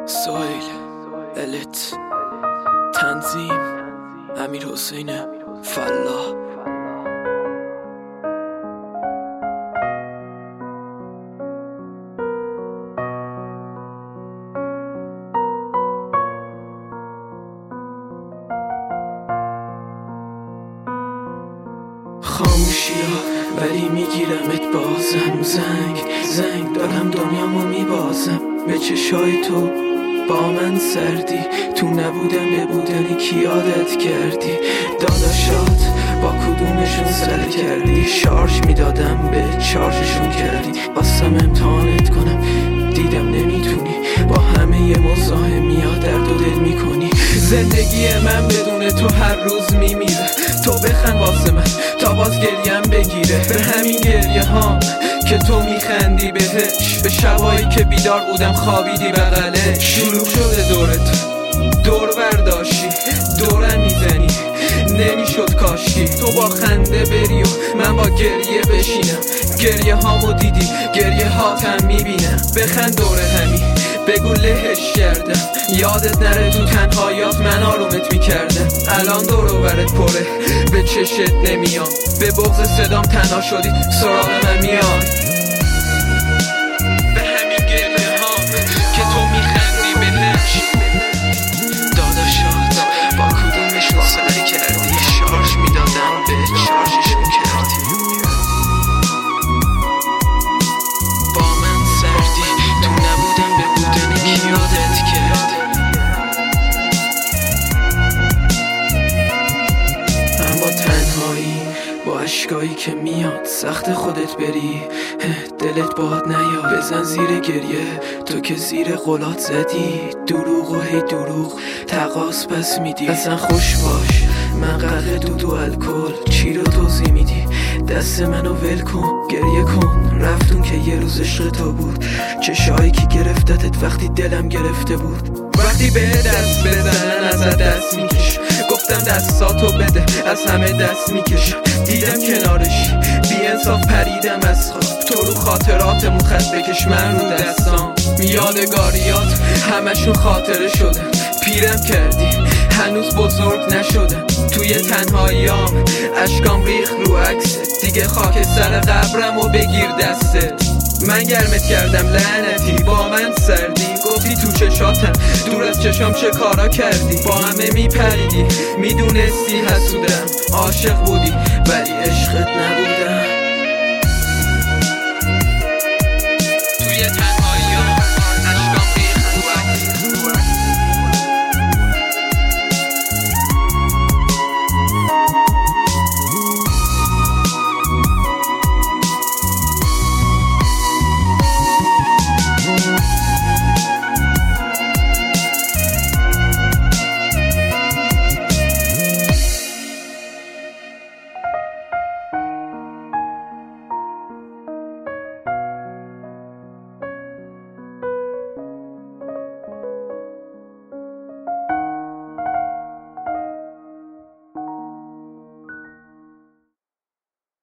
سویل الت تنظیم امیر حسین فلاح. خاموشیا ولی میگیرمت بازم، زنگ دارم دنیامو میبازم. به چشای تو با من سردی، تو نبودم به بودنی کی یادت کردی؟ داداشات با کدومشون سر کردی؟ شارژ میدادم به چارجشون کردی. خواستم امتحانت کنم دیدم نمیتونی، با همه مزاحمیا درد و دل میکنی. زندگی من بدون تو هر روز میمیره، تو بخند واسه من تا باز گریم بگیره. به همین گریه ها که تو میخندی بهش، به شبایی که بیدار بودم خوابیدی بغله. شلوغ شده دورت، دور برداشتی دورم میزنی، نمیشد کاشتی تو با خنده بری و من با گریه بشینم. گریه هامو دیدی، گریه هاتم میبینم. بخند دور همی بگو لهش کردم، یادت نره تو تنهاییات من آرومت میکردم. الان دور و برت پره به چشت نمیام، به بغض صدام تنها شدی سراغ من میای. به همین گریه ها که تو میخندی بهش، داداشات با کدومشون سر کردی؟ شارژ میدادم به چارجشون کردی. با من سردی، تو نبودم به بودنی کی یادت کرد؟ من با تنهایی، با اشکایی که میاد سخت خودت بری، دلت باد نیاد. بزن زیر گریه تو که زیر قولات زدی، دروغ و هی دروغ تقاس پس میدی. اصلا خوش باش من غرق دود و الکل، چی رو توضیح میدی؟ دست منو ول کن گریه کن، رفتون که یه روز عشق تو بود. چشایی که گرفتتت وقتی دلم گرفته بود. وقتی به دست بزنن ازت دست میکش، گفتم دستاتو بده از همه دست میکش. دیدم کنارش بی انصاف پریدم از خواب، تو رو خاطراتمون خط بکش من رو دستام. یادگاریات همشون خاطره شدن، پیرم کردی هنوز بزرگ نشدم. توی تنهاییام اشکام ریخ رو عکست، دیگه خاک سر قبرم و بگیر دستت. من گرمت کردم لعنتی، با من سردی. گفتی تو چشاتم دور از چشام چه کارا کردی؟ با همه میپریدی، میدونستی حسودم. عاشق بودی ولی عشقت نبودم.